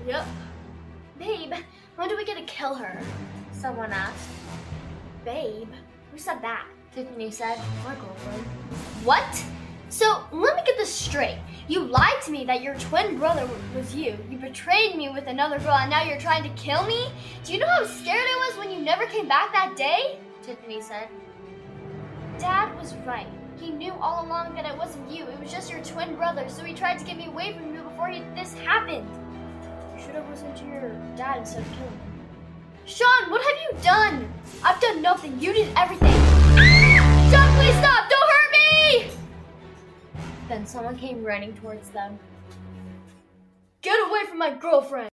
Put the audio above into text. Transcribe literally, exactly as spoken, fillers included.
Yep. Babe, when do we get to kill her? Someone asked. Babe? Who said that? Tiffany said. My girlfriend. What? So, let me get this straight. You lied to me that your twin brother was you. You betrayed me with another girl and now you're trying to kill me? Do you know how scared I was when you never came back that day? Tiffany said. Dad was right. He knew all along that it wasn't you. It was just your twin brother, so he tried to get me away from you before he, this happened. You should have listened to your dad instead of killing him. Sean, what have you done? I've done nothing. You did everything. Sean, please stop. Don't hurt me! Then someone came running towards them. Get away from my girlfriend!